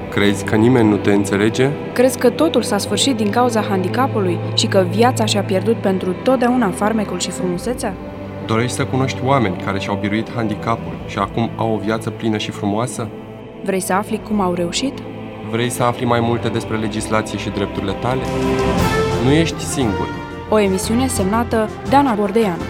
Crezi că nimeni nu te înțelege? Crezi că totul s-a sfârșit din cauza handicapului și că viața și-a pierdut pentru totdeauna farmecul și frumusețea? Dorești să cunoști oameni care și-au biruit handicapul și acum au o viață plină și frumoasă? Vrei să afli cum au reușit? Vrei să afli mai multe despre legislație și drepturile tale? Nu ești singur. O emisiune semnată Dana Bordeanu.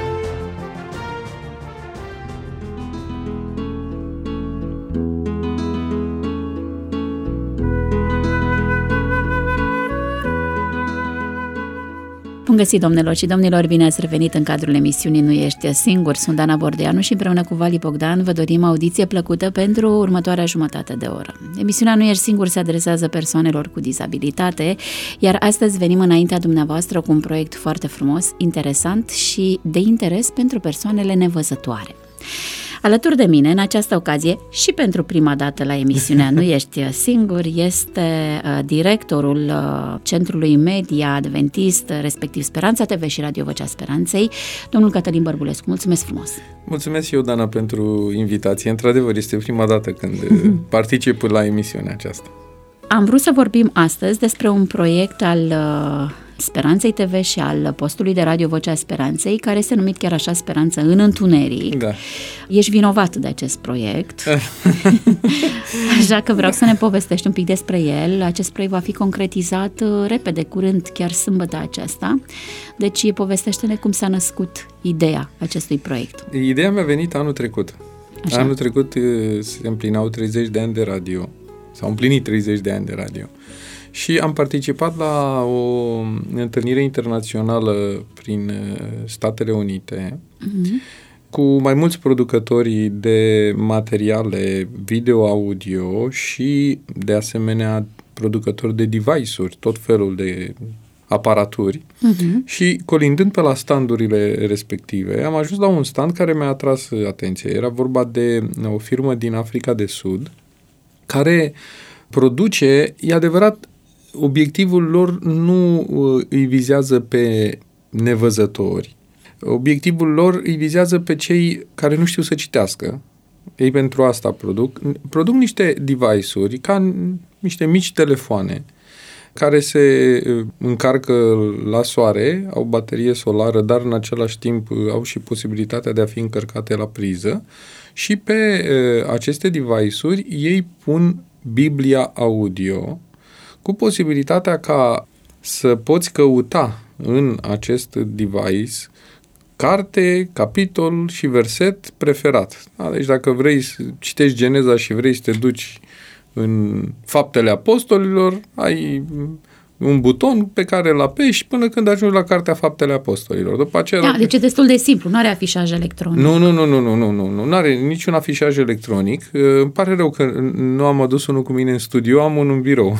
Bun găsit, domnilor și domnilor, bine ați revenit în cadrul emisiunii Nu ești singur. Sunt Dana Bordeanu și împreună cu Vali Bogdan vă dorim audiție plăcută pentru următoarea jumătate de oră. Emisiunea Nu ești singur se adresează persoanelor cu dizabilitate, iar astăzi venim înaintea dumneavoastră cu un proiect foarte frumos, interesant și de interes pentru persoanele nevăzătoare. Alături de mine, în această ocazie, și pentru prima dată la emisiunea Nu ești singur, este directorul Centrului Media Adventist, respectiv Speranța TV și Radio Vocea Speranței, domnul Cătălin Bărbulescu. Mulțumesc frumos! Mulțumesc și eu, Dana, pentru invitație. Într-adevăr, este prima dată când particip la emisiunea aceasta. Am vrut să vorbim astăzi despre un proiect al Speranței TV și al postului de Radio Vocea Speranței, care este numit chiar așa, Speranță în Întuneric. Da. Ești vinovat de acest proiect, așa că vreau să ne povestești un pic despre el. Acest proiect va fi concretizat repede, curând, chiar sâmbătă aceasta. Deci povestește-ne cum s-a născut ideea acestui proiect. Ideea mi-a venit anul trecut. Așa. Anul trecut se împlinau 30 de ani de radio. S-au împlinit 30 de ani de radio. Și am participat la o întâlnire internațională prin Statele Unite cu mai mulți producători de materiale video-audio și, de asemenea, producători de device-uri, tot felul de aparaturi. Și, colindând pe la standurile respective, am ajuns la un stand care mi-a atras atenția. Era vorba de o firmă din Africa de Sud care produce, e adevărat, obiectivul lor nu îi vizează pe nevăzători. Obiectivul lor îi vizează pe cei care nu știu să citească. Ei pentru asta produc niște device-uri ca niște mici telefoane care se încarcă la soare, au baterie solară, dar în același timp au și posibilitatea de a fi încărcate la priză și pe aceste device-uri ei pun Biblia audio cu posibilitatea ca să poți căuta în acest device carte, capitol și verset preferat. Deci dacă vrei să citești Geneza și vrei să te duci în Faptele Apostolilor, ai un buton pe care îl apeși până când ajungi la cartea Faptele Apostolilor. După aceea, deci e destul de simplu, nu are afișaj electronic. Nu are niciun afișaj electronic. Îmi pare rău că nu am adus unul cu mine în studio, am unul în birou.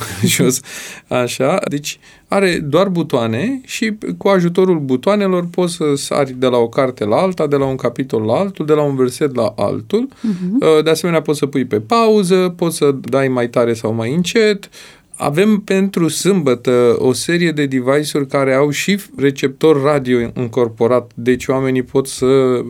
Așa, deci are doar butoane și cu ajutorul butoanelor poți să sari de la o carte la alta, de la un capitol la altul, de la un verset la altul. De asemenea, poți să pui pe pauză, poți să dai mai tare sau mai încet. Avem pentru sâmbătă o serie de device-uri care au și receptor radio încorporat, deci oamenii pot să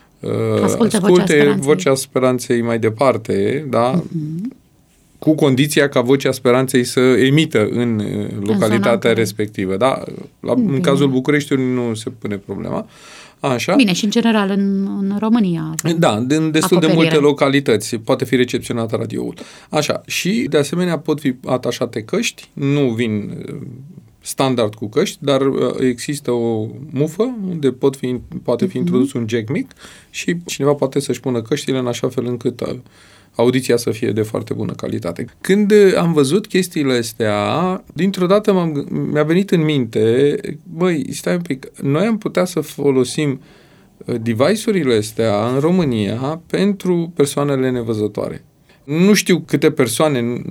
asculte Vocea Speranței mai departe, da? Cu condiția ca Vocea Speranței să emită în localitatea respectivă. Da? În cazul Bucureștiului nu se pune problema. Așa. Bine, și în general în România. Da, în destul de multe localități poate fi recepționat radioul. Așa. Și de asemenea pot fi atașate căști, nu vin standard cu căști, dar există o mufă unde poate fi introdus un jack mic și cineva poate să-și pună căștile în așa fel încât audiția să fie de foarte bună calitate. Când am văzut chestiile astea, dintr-o dată mi-a venit în minte, stai un pic, noi am putea să folosim device-urile astea în România pentru persoanele nevăzătoare. Nu știu câte persoane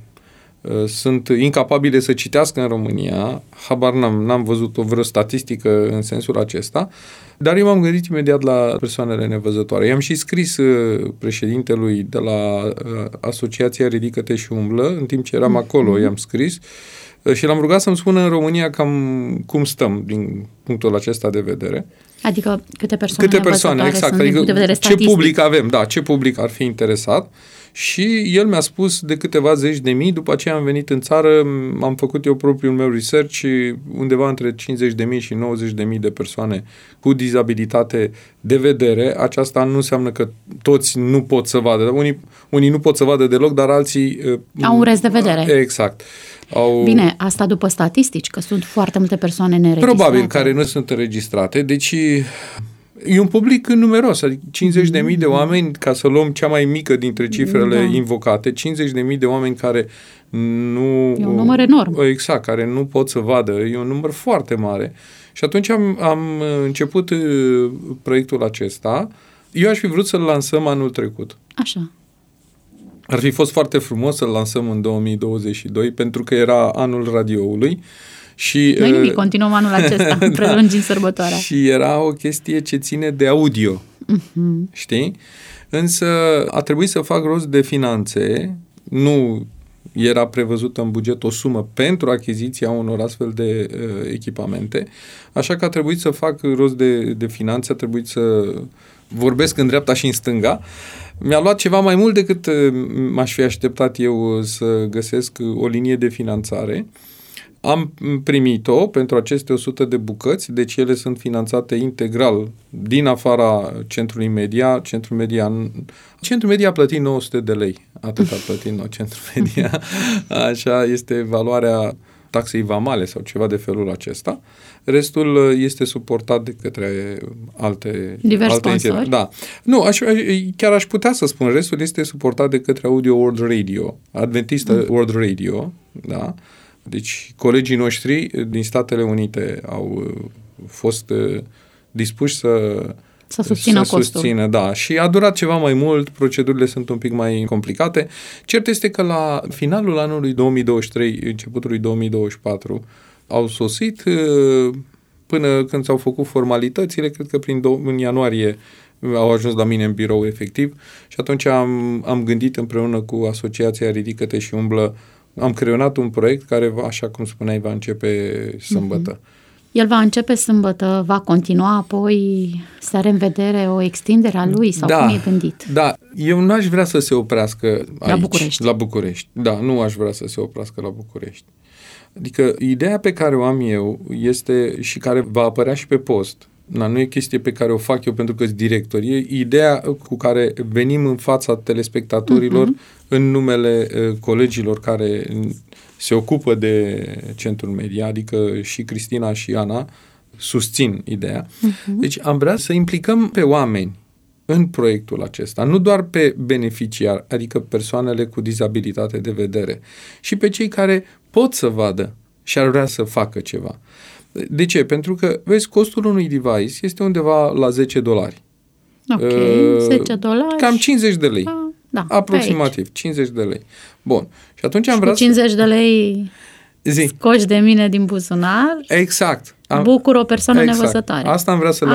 sunt incapabile să citească în România, habar n-am văzut vreo statistică în sensul acesta, dar eu m-am gândit imediat la persoanele nevăzătoare. I-am și scris președintelui de la Asociația Ridică-te și Umblă, în timp ce eram acolo, i-am scris și l-am rugat să-mi spună în România cam cum stăm din punctul acesta de vedere. Adică câte persoane exact, adică ce public avem, ce public ar fi interesat. Și el mi-a spus de câteva zeci de mii, după aceea am venit în țară, am făcut eu propriul meu research, undeva între 50.000 și 90.000 de persoane cu dizabilitate de vedere. Aceasta nu înseamnă că toți nu pot să vadă. Unii nu pot să vadă deloc, dar alții... Au un rest de vedere. Exact. Bine, asta după statistici, că sunt foarte multe persoane neregistrate. Probabil, care nu sunt înregistrate. Deci e un public numeros, adică 50.000 de oameni, ca să luăm cea mai mică dintre cifrele invocate, 50.000 de oameni care nu... E un număr enorm. Exact, care nu pot să vadă. E un număr foarte mare. Și atunci am început proiectul acesta. Eu aș fi vrut să-l lansăm anul trecut. Așa. Ar fi fost foarte frumos să-l lansăm în 2022, pentru că era anul radioului. Și, noi nimic, continuăm anul acesta, prelungim sărbătoarea. Și era o chestie ce ține de audio, știi? Însă a trebuit să fac rost de finanțe, nu era prevăzută în buget o sumă pentru achiziția unor astfel de echipamente, așa că a trebuit să fac rost de finanțe, a trebuit să vorbesc în dreapta și în stânga. Mi-a luat ceva mai mult decât m-aș fi așteptat eu să găsesc o linie de finanțare. Am primit-o pentru aceste 100 de bucăți, deci ele sunt finanțate integral din afara Centrului Media. Centrul Media a plătit 900 de lei. Atât a plătit Centrul Media. Așa este valoarea taxei vamale sau ceva de felul acesta. Restul este suportat de către alte sponsori. Da. Nu, chiar aș putea să spun, restul este suportat de către Audio World Radio, Adventista World Radio, da? Deci colegii noștri din Statele Unite au fost dispuși să susțină, da. Și a durat ceva mai mult, procedurile sunt un pic mai complicate. Cert este că la finalul anului 2023, începutul lui 2024, au sosit până când s-au făcut formalitățile, cred că în ianuarie au ajuns la mine în birou efectiv și atunci am gândit împreună cu Asociația Ridică-te și Umblă, am creionat un proiect care, așa cum spuneai, va începe sâmbătă. El va începe sâmbătă, va continua apoi, să are în vedere o extindere a lui sau cum e gândit? Da, eu n-aș vrea să se oprească aici, la București. Da, nu aș vrea să se oprească la București. Adică ideea pe care o am eu este și care va apărea și pe post. Nu e chestie pe care o fac eu pentru că sunt director. E ideea cu care venim în fața telespectatorilor în numele colegilor care se ocupă de Centrul Media, adică și Cristina și Ana susțin ideea. Deci am vrea să implicăm pe oameni în proiectul acesta, nu doar pe beneficiari, adică persoanele cu dizabilitate de vedere, și pe cei care pot să vadă și ar vrea să facă ceva. De ce? Pentru că, vezi, costul unui device este undeva la $10. Ok, $10. Cam 50 de lei. Da, aproximativ, 50 de lei. Bun. Și atunci am și vrea 50 de lei scoși de mine din buzunar. Exact. Bucur o persoană nevăzătoare. Asta am vrea să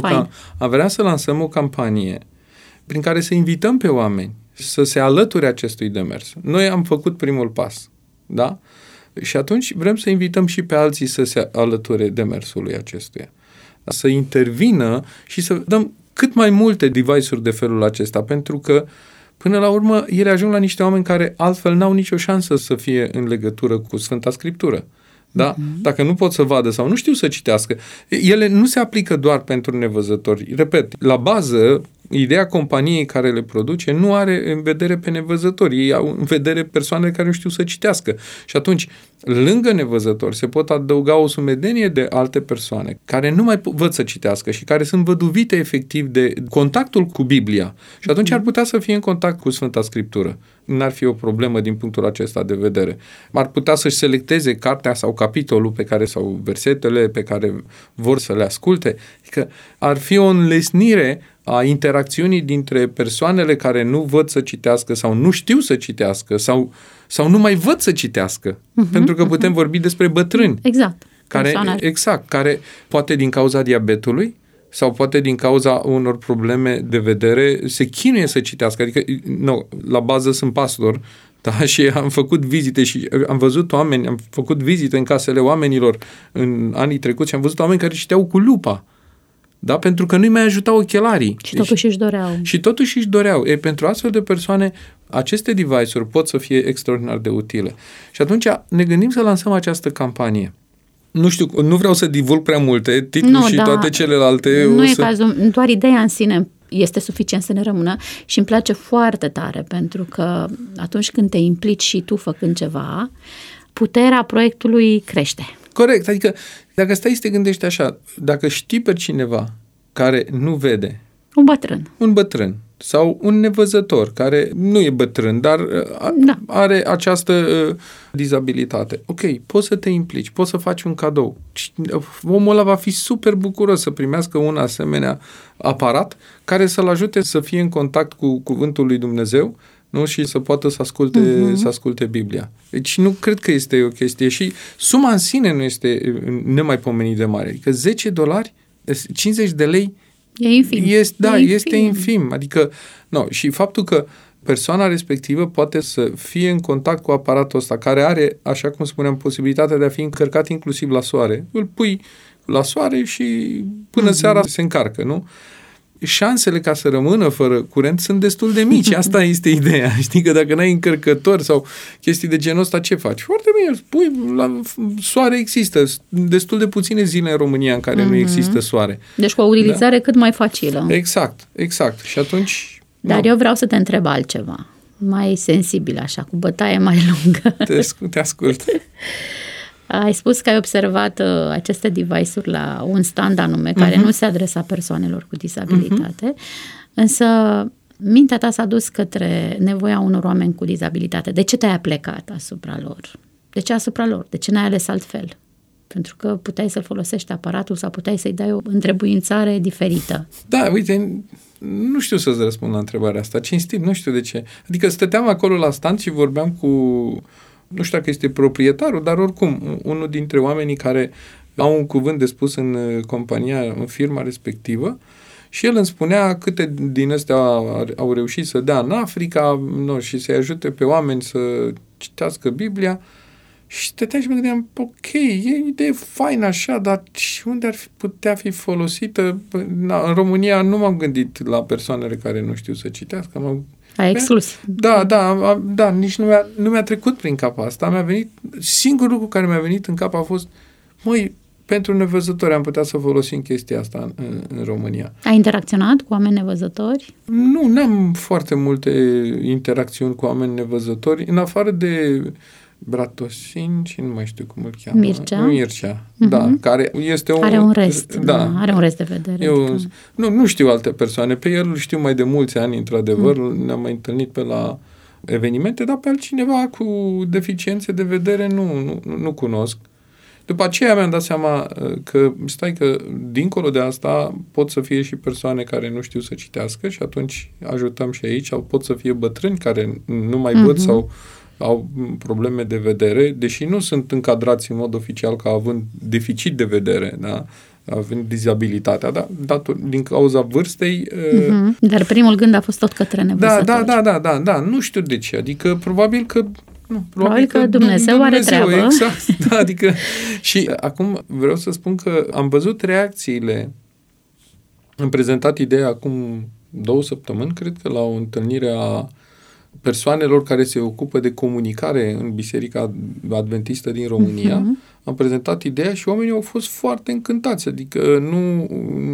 lansăm o campanie prin care să invităm pe oameni să se alăture acestui demers. Noi am făcut primul pas, da? Și atunci vrem să invităm și pe alții să se alăture demersului acestuia. Să intervină și să dăm cât mai multe device-uri de felul acesta, pentru că până la urmă ele ajung la niște oameni care altfel n-au nicio șansă să fie în legătură cu Sfânta Scriptură. Da? Dacă nu pot să vadă sau nu știu să citească, ele nu se aplică doar pentru nevăzători. Repet, la bază, ideea companiei care le produce nu are în vedere pe nevăzători, ei au în vedere persoane care nu știu să citească. Și atunci, lângă nevăzători, se pot adăuga o sumedenie de alte persoane care nu mai văd să citească și care sunt văduvite efectiv de contactul cu Biblia. Și atunci ar putea să fie în contact cu Sfânta Scriptură. N-ar fi o problemă din punctul acesta de vedere. Ar putea să-și selecteze cartea sau capitolul pe care, sau versetele pe care vor să le asculte. Adică ar fi o înlesnire a interacțiunii dintre persoanele care nu văd să citească sau nu știu să citească sau nu mai văd să citească. Pentru că putem vorbi despre bătrâni. Exact. Care poate din cauza diabetului sau poate din cauza unor probleme de vedere se chinuie să citească. Adică, la bază sunt pastor, da, și am făcut vizite și am văzut oameni, am făcut vizite în casele oamenilor în anii trecuți și am văzut oameni care citeau cu lupa. Da? Pentru că nu-i mai ajutau ochelarii. Și totuși își doreau. Și totuși își doreau. Pentru astfel de persoane, aceste device-uri pot să fie extraordinar de utile. Și atunci ne gândim să lansăm această campanie. Nu știu, nu vreau să divulg prea multe, titlul și toate celelalte. Nu e cazul, doar ideea în sine este suficient să ne rămână și îmi place foarte tare, pentru că atunci când te implici și tu făcând ceva, puterea proiectului crește. Corect, adică dacă stai să te gândești așa, dacă știi pe cineva care nu vede, un bătrân sau un nevăzător care nu e bătrân, dar are această dizabilitate. Ok, poți să te implici, poți să faci un cadou. Omul ăla va fi super bucuros să primească un asemenea aparat care să-l ajute să fie în contact cu cuvântul lui Dumnezeu, nu? Și să poată să asculte Biblia. Deci nu cred că este o chestie și suma în sine nu este nemaipomenit de mare. Adică $10, 50 de lei e infim. Este infim. Adică, și faptul că persoana respectivă poate să fie în contact cu aparatul ăsta, care are, așa cum spuneam, posibilitatea de a fi încărcat inclusiv la soare. Îl pui la soare și până seara se încarcă, nu? Șansele ca să rămână fără curent sunt destul de mici. Asta este ideea. Știi că dacă n-ai încărcător sau chestii de genul ăsta, ce faci? Foarte bine, pui la soare există. Destul de puține zile în România în care nu există soare. Deci cu o utilizare cât mai facilă. Exact. Și atunci... Dar eu vreau să te întreb altceva. Mai sensibil așa, cu bătaie mai lungă. Te ascult. Ai spus că ai observat aceste device-uri la un stand anume, care nu se adresa persoanelor cu dizabilitate, însă mintea ta s-a dus către nevoia unor oameni cu dizabilitate. De ce te-ai aplecat asupra lor? De ce asupra lor? De ce n-ai ales altfel? Pentru că puteai să folosești aparatul sau puteai să-i dai o întrebuințare diferită. Da, uite, nu știu să-ți răspund la întrebarea asta. Cinstit, nu știu de ce. Adică stăteam acolo la stand și vorbeam cu... Nu știu dacă este proprietarul, dar oricum, unul dintre oamenii care au un cuvânt de spus în compania, în firma respectivă, și el îmi spunea câte din astea au reușit să dea în Africa și să-i ajute pe oameni să citească Biblia. Și stăteam și mă gândeam, ok, e o idee faină așa, dar și unde ar putea fi folosită? În România nu m-am gândit la persoanele care nu știu să citească, Ai exclus. Da, nici nu mi-a trecut prin cap asta. Singurul lucru care mi-a venit în cap a fost, pentru nevăzători am putea să folosim chestia asta în România. Ai interacționat cu oameni nevăzători? Nu, n-am foarte multe interacțiuni cu oameni nevăzători, în afară de Bratosin și nu mai știu cum îl cheamă. Mircea, da, care este are un rest, are un rest de vedere. Nu știu alte persoane, pe el îl știu mai de mulți ani, într-adevăr, ne-am mai întâlnit pe la evenimente, dar pe altcineva cu deficiențe de vedere nu cunosc. După aceea mi-am dat seama că dincolo de asta pot să fie și persoane care nu știu să citească și atunci ajutăm și aici, sau pot să fie bătrâni care nu mai văd sau au probleme de vedere, deși nu sunt încadrați în mod oficial ca având deficit de vedere, da? Având dizabilitatea, da? Din cauza vârstei... Dar primul gând a fost tot către nevăzători. Da, nu știu de ce, adică probabil că Dumnezeu are treabă. Exact, da, adică și acum vreau să spun că am văzut reacțiile. Am prezentat ideea acum 2 săptămâni, cred că la o întâlnire a persoanelor care se ocupă de comunicare în Biserica Adventistă din România. Am prezentat ideea și oamenii au fost foarte încântați, adică nu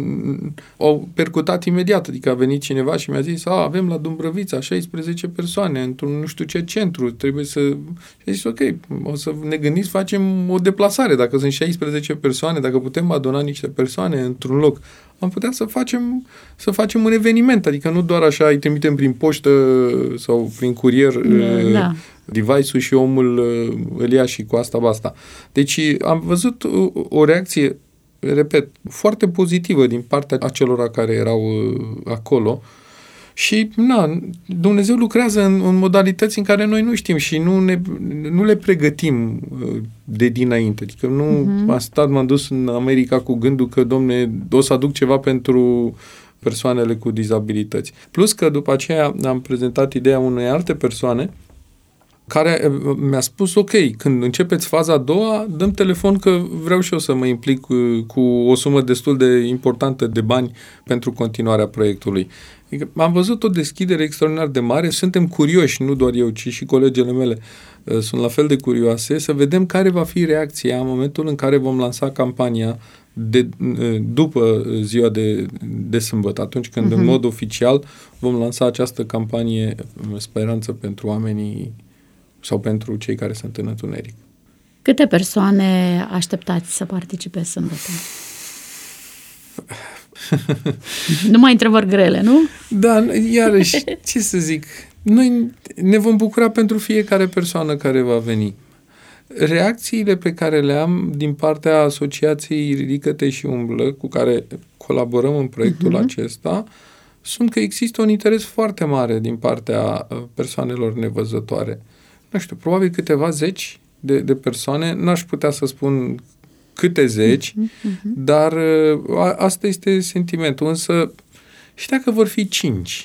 au percutat imediat, adică a venit cineva și mi-a zis, avem la Dumbrăvița 16 persoane într-un nu știu ce centru, trebuie să... Și a zis, ok, o să ne gândim să facem o deplasare, dacă sunt 16 persoane, dacă putem aduna niște persoane într-un loc, am putea să facem un eveniment, adică nu doar așa îi trimitem prin poștă sau prin curier device-ul și omul îl ia și cu asta basta. Deci am văzut o reacție, repet, foarte pozitivă din partea acelora care erau acolo și Dumnezeu lucrează în modalități în care noi nu știm și nu le pregătim de dinainte. Adică m-am dus în America cu gândul că, Domne, o să aduc ceva pentru persoanele cu dizabilități. Plus că după aceea am prezentat ideea unei alte persoane care mi-a spus, ok, când începeți faza a doua, dăm telefon că vreau și eu să mă implic cu o sumă destul de importantă de bani pentru continuarea proiectului. Adică am văzut o deschidere extraordinar de mare, suntem curioși, nu doar eu, ci și colegele mele sunt la fel de curioase, să vedem care va fi reacția în momentul în care vom lansa campania după ziua de sâmbătă, atunci când în mod oficial vom lansa această campanie Speranță pentru oamenii sau pentru cei care sunt în întuneric. Câte persoane așteptați să participe sâmbătă? Nu mai întrebări grele, nu? Da, iarăși, ce să zic, noi ne vom bucura pentru fiecare persoană care va veni. Reacțiile pe care le am din partea Asociației Ridică-te și Umblă, cu care colaborăm în proiectul acesta, sunt că există un interes foarte mare din partea persoanelor nevăzătoare. Nu știu, probabil câteva zeci de persoane, n-aș putea să spun câte zeci, dar asta este sentimentul. Însă, și dacă vor fi 5,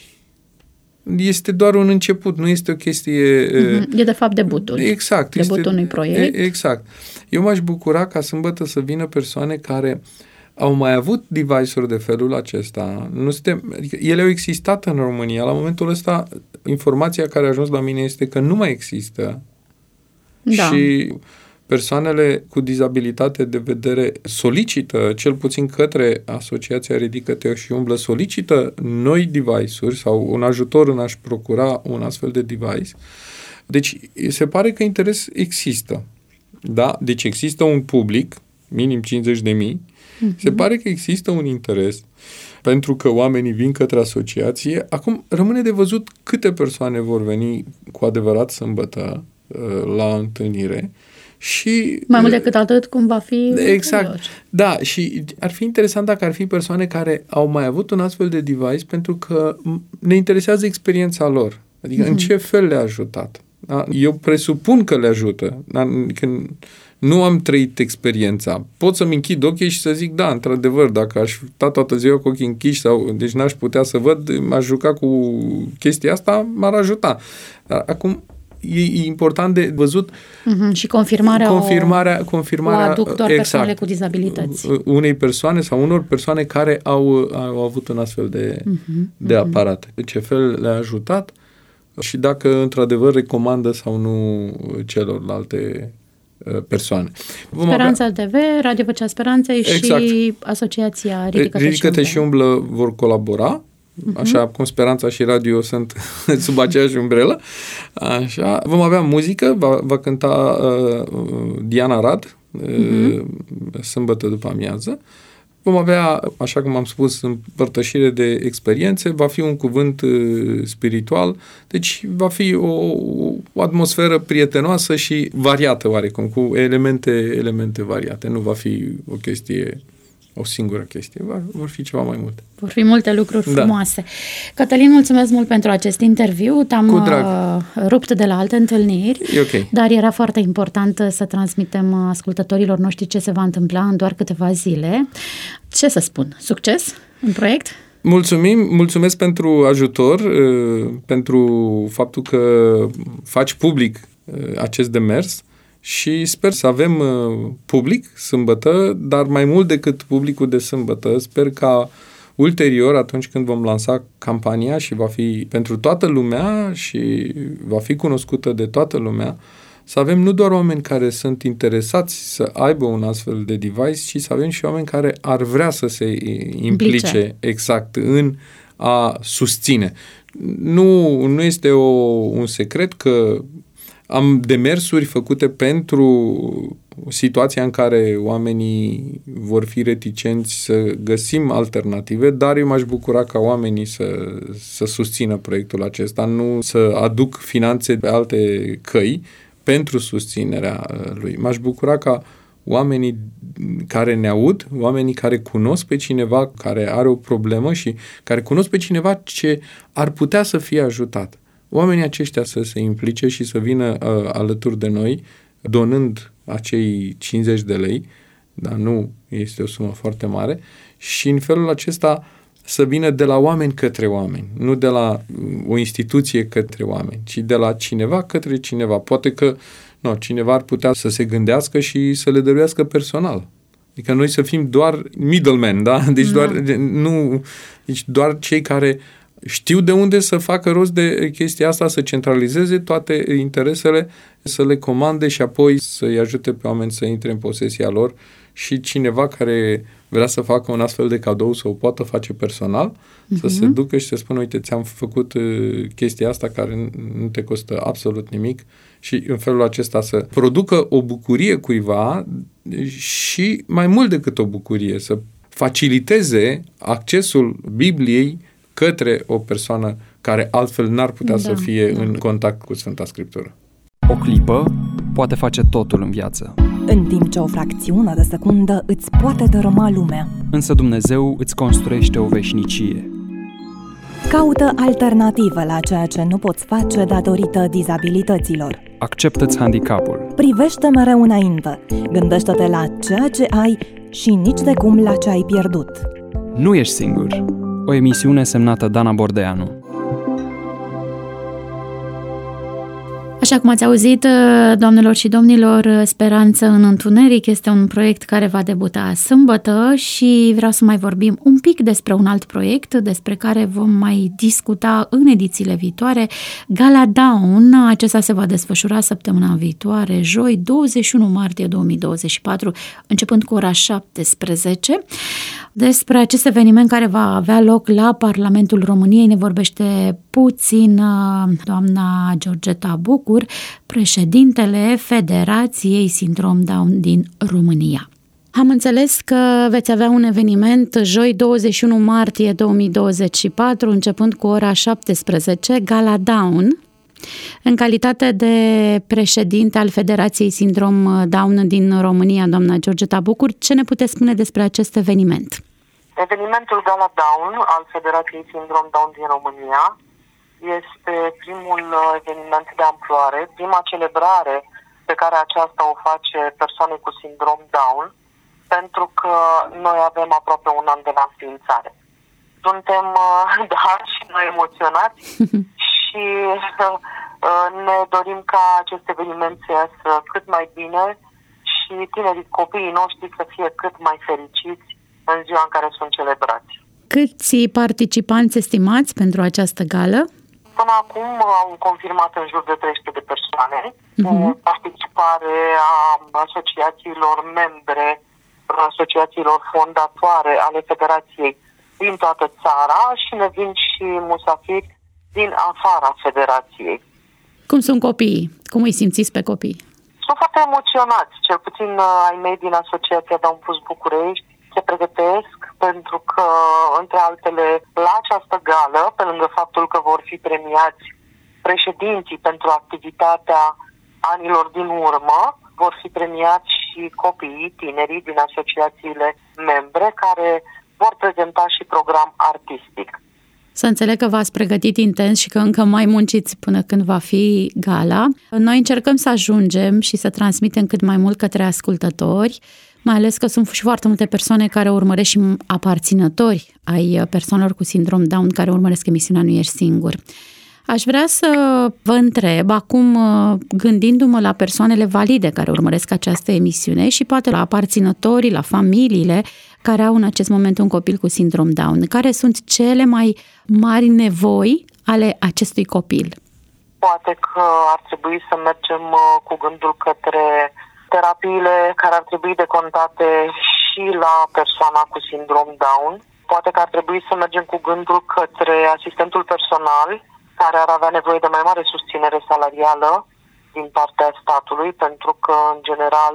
este doar un început, nu este o chestie... E de fapt debutul. Exact. Debutul unui proiect. Exact. Eu m-aș bucura ca sâmbătă să vină persoane care au mai avut device-uri de felul acesta. Adică ele au existat în România. La momentul ăsta, informația care a ajuns la mine este că nu mai există. Da. Și persoanele cu dizabilitate de vedere solicită, cel puțin către Asociația Ridică-te și Umblă, solicită noi device-uri sau un ajutor în a-și procura un astfel de device. Deci, se pare că interes există. Da? Deci există un public, minim 50.000, se pare că există un interes pentru că oamenii vin către asociație. Acum, rămâne de văzut câte persoane vor veni cu adevărat sâmbătă la întâlnire. Și mai mult decât atât, cum va fi... Exact. Curioși. Da, și ar fi interesant dacă ar fi persoane care au mai avut un astfel de device pentru că ne interesează experiența lor. Adică în ce fel le-a ajutat. Da? Eu presupun că le ajută. Da? Când nu am trăit experiența. Pot să-mi închid ochii și să zic, da, într-adevăr, dacă aș sta toată ziua cu ochii închiși sau deci n-aș putea să văd, m-aș juca cu chestia asta, m-ar ajuta. Dar acum e important de văzut și confirmarea o aduc doar exact, persoanele cu dizabilități. Unei persoane sau unor persoane care au avut un astfel de aparat. De ce fel le-a ajutat și dacă într-adevăr recomandă sau nu celorlalte persoane. Speranța TV, Radio Vocea Speranței și Asociația Ridică-te și Umblă vor colabora. Așa cum Speranța și Radio sunt sub aceeași umbrelă. Așa. Vom avea muzică, va cânta Diana Rad sâmbătă după amiază. Vom avea, așa cum am spus, împărtășire de experiențe, va fi un cuvânt spiritual, deci va fi o atmosferă prietenoasă și variată oarecum, cu elemente variate. Nu va fi o singură chestie, vor fi ceva mai multe. Vor fi multe lucruri frumoase. Cătălin, mulțumesc mult pentru acest interviu. Te-am rupt de la alte întâlniri, dar era foarte important să transmitem ascultătorilor noștri ce se va întâmpla în doar câteva zile. Ce să spun? Succes în proiect? Mulțumesc pentru ajutor, pentru faptul că faci public acest demers. Și sper să avem public sâmbătă, dar mai mult decât publicul de sâmbătă, sper ca ulterior, atunci când vom lansa campania și va fi pentru toată lumea și va fi cunoscută de toată lumea, să avem nu doar oameni care sunt interesați să aibă un astfel de device, ci să avem și oameni care ar vrea să se implice exact în a susține. Nu este un secret că am demersuri făcute pentru situația în care oamenii vor fi reticenți să găsim alternative, dar eu m-aș bucura ca oamenii să susțină proiectul acesta, nu să aduc finanțe pe alte căi pentru susținerea lui. M-aș bucura ca oamenii care ne aud, oamenii care cunosc pe cineva care are o problemă și care cunosc pe cineva ce ar putea să fie ajutat. Oamenii aceștia să se implice și să vină alături de noi, donând acei 50 de lei, dar nu este o sumă foarte mare, și în felul acesta să vină de la oameni către oameni, nu de la o instituție către oameni, ci de la cineva către cineva. Poate că cineva ar putea să se gândească și să le dăruiască personal. Adică noi să fim doar middlemen, da? Deci doar cei care știu de unde să facă rost de chestia asta, să centralizeze toate interesele, să le comande și apoi să-i ajute pe oameni să intre în posesia lor și cineva care vrea să facă un astfel de cadou să o poată face personal, să se ducă și să spună, uite, ți-am făcut chestia asta care nu te costă absolut nimic și în felul acesta să producă o bucurie cuiva și mai mult decât o bucurie, să faciliteze accesul Bibliei către o persoană care altfel n-ar putea să fie în contact cu Sfânta Scriptură. O clipă poate face totul în viață. În timp ce o fracțiune de secundă îți poate dărâma lumea. Însă Dumnezeu îți construiește o veșnicie. Caută alternative la ceea ce nu poți face datorită dizabilităților. Acceptă-ți handicapul. Privește mereu înainte. Gândește-te la ceea ce ai și nici de cum la ce ai pierdut. Nu ești singur. O emisiune semnată Dana Bordeanu. Așa cum ați auzit, doamnelor și domnilor, Speranță în Întuneric este un proiect care va debuta sâmbătă și vreau să mai vorbim un pic despre un alt proiect despre care vom mai discuta în edițiile viitoare. Gala Down, acesta se va desfășura săptămâna viitoare, joi 21 martie 2024, începând cu ora 17. Despre acest eveniment care va avea loc la Parlamentul României ne vorbește puțin doamna Georgeta Bucur, președintele Federației Sindrom Down din România. Am înțeles că veți avea un eveniment joi 21 martie 2024, începând cu ora 17, Gala Down. În calitate de președinte al Federației Sindrom Down din România, doamna Georgeta Bucur, ce ne puteți spune despre acest eveniment? Evenimentul Gala Down al Federației Sindrom Down din România este primul eveniment de amploare, prima celebrare pe care aceasta o face persoane cu sindrom Down, pentru că noi avem aproape un an de la înființare. Suntem, și noi emoționați și ne dorim ca acest eveniment să iasă cât mai bine și copiii noștri să fie cât mai fericiți în ziua în care sunt celebrați. Câți participanți estimați pentru această gală? Până acum au confirmat în jur de 300 de persoane, cu participare a asociațiilor membre, asociațiilor fondatoare ale Federației din toată țara și ne vin și musafiri din afara Federației. Cum sunt copiii? Cum îi simțiți pe copii? Sunt foarte emoționați, cel puțin ai mei din Asociația Down Plus București se pregătesc pentru că, între altele, la această gală, pe lângă faptul că vor fi premiați președinții pentru activitatea anilor din urmă, vor fi premiați și copiii, tinerii din asociațiile membre care vor prezenta și program artistic. Să înțeleg că v-ați pregătit intens și că încă mai munciți până când va fi gala. Noi încercăm să ajungem și să transmitem cât mai mult către ascultători, mai ales că sunt și foarte multe persoane care urmăresc și aparținători ai persoanelor cu sindrom Down care urmăresc emisiunea Nu Ești Singur. Aș vrea să vă întreb acum, gândindu-mă la persoanele valide care urmăresc această emisiune și poate la aparținătorii, la familiile care au în acest moment un copil cu sindrom Down, care sunt cele mai mari nevoi ale acestui copil? Poate că ar trebui să mergem cu gândul către terapiile care ar trebui decontate și la persoana cu sindrom Down. Poate că ar trebui să mergem cu gândul către asistentul personal, care ar avea nevoie de mai mare susținere salarială din partea statului, pentru că, în general,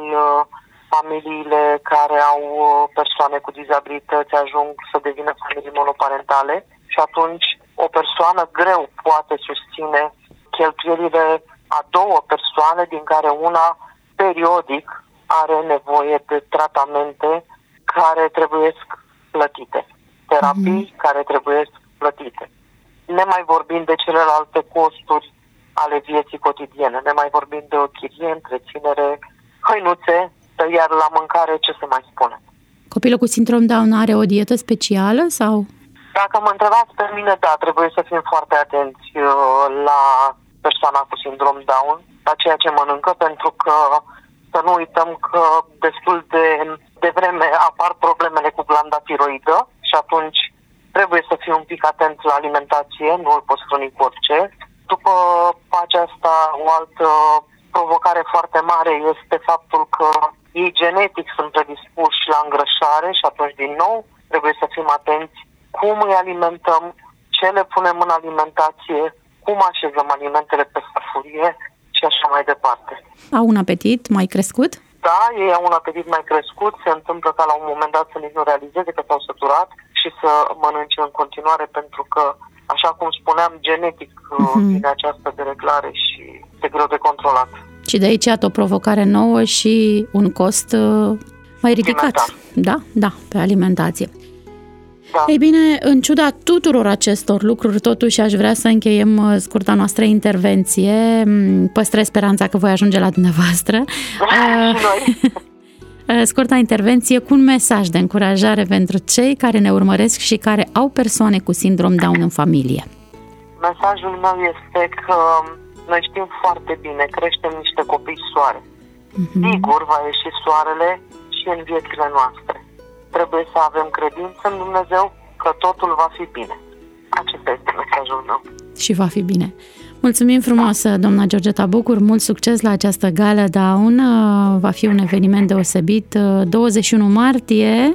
familiile care au persoane cu dizabilități ajung să devină familii monoparentale și atunci o persoană greu poate susține cheltuielile a două persoane, din care una periodic are nevoie de tratamente care trebuie plătite, terapii care trebuie plătite. Ne mai vorbim de celelalte costuri ale vieții cotidiene, ne mai vorbim de o chirie, întreținere, hăinuțe, iar la mâncare ce se mai spune. Copilul cu sindrom Down are o dietă specială sau? Dacă mă întrebați pe mine, da, trebuie să fim foarte atenți la persoana cu sindrom Down, la ceea ce mănâncă, pentru că să nu uităm că destul de vreme apar problemele cu glanda tiroidă și atunci trebuie să fii un pic atent la alimentație, nu îl poți hrăni cu orice. După aceasta, o altă provocare foarte mare este faptul că ei genetic sunt predispuși la îngrășare și atunci, din nou, trebuie să fim atenți cum îi alimentăm, ce le punem în alimentație, cum așezăm alimentele pe farfurie și așa mai departe. Au un apetit mai crescut? Da, ei au un apetit mai crescut, se întâmplă ca la un moment dat să nici nu realizeze că s-au săturat și să mănânce în continuare, pentru că, așa cum spuneam, genetic vine această dereglare și este greu de controlat. Și de aici o provocare nouă și un cost mai ridicat. Da, pe alimentație. Da. Ei bine, în ciuda tuturor acestor lucruri, totuși aș vrea să încheiem scurta noastră intervenție. Păstrez speranța că voi ajunge la dumneavoastră. Scurta intervenție cu un mesaj de încurajare pentru cei care ne urmăresc și care au persoane cu sindrom Down în familie. Mesajul meu este că noi știm foarte bine, creștem niște copii soare. Sigur va ieși soarele și în viețile noastre. Trebuie să avem credință în Dumnezeu că totul va fi bine. Acesta este mesajul meu. Și va fi bine. Mulțumim frumos, doamna Georgeta Bucur, mult succes la această gală Down. Va fi un eveniment deosebit, 21 martie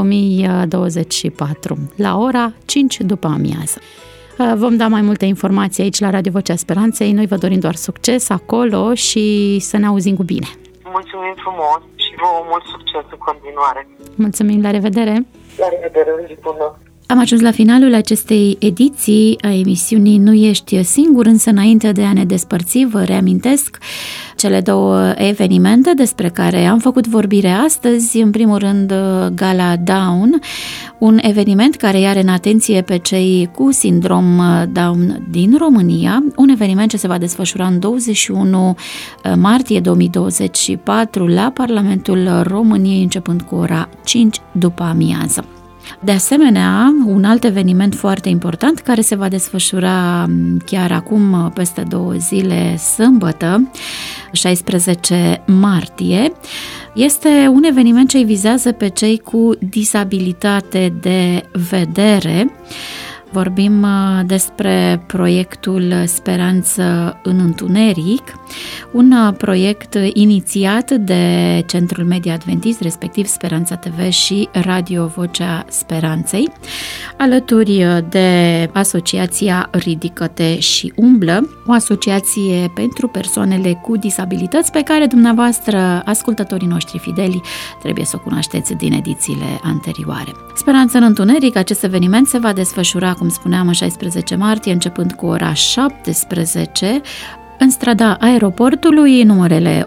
2024, la ora 5 după amiază. Vom da mai multe informații aici la Radio Vocea Speranței. Noi vă dorim doar succes acolo și să ne auzim cu bine. Mulțumim frumos și vouă mult succes în continuare. Mulțumim, la revedere! La revedere, o zi bună! Am ajuns la finalul acestei ediții a emisiunii Nu ești singur, însă înainte de a ne despărți, vă reamintesc cele două evenimente despre care am făcut vorbire astăzi. În primul rând, Gala Down, un eveniment care ia în atenție pe cei cu sindrom Down din România, un eveniment ce se va desfășura în 21 martie 2024 la Parlamentul României, începând cu ora 5 după amiază. De asemenea, un alt eveniment foarte important care se va desfășura chiar acum, peste 2 zile, sâmbătă, 16 martie, este un eveniment ce îi vizează pe cei cu disabilitate de vedere. Vorbim despre proiectul Speranță în Întuneric, un proiect inițiat de Centrul Media Adventist, respectiv Speranța TV și Radio Vocea Speranței, alături de Asociația Ridică-te și Umblă, o asociație pentru persoanele cu disabilități pe care dumneavoastră, ascultătorii noștri fideli, trebuie să o cunoașteți din edițiile anterioare. Speranță în Întuneric, acest eveniment se va desfășura, cum spuneam, în 16 martie, începând cu ora 17, în strada Aeroportului, numerele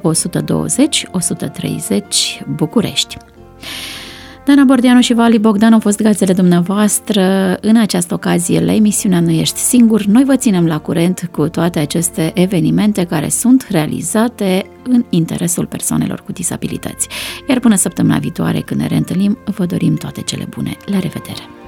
120-130 București. Dana Bordeanu și Vali Bogdan au fost gazdele dumneavoastră în această ocazie la emisiunea Nu ești singur. Noi vă ținem la curent cu toate aceste evenimente care sunt realizate în interesul persoanelor cu disabilități. Iar până săptămâna viitoare, când ne reîntâlnim, vă dorim toate cele bune. La revedere!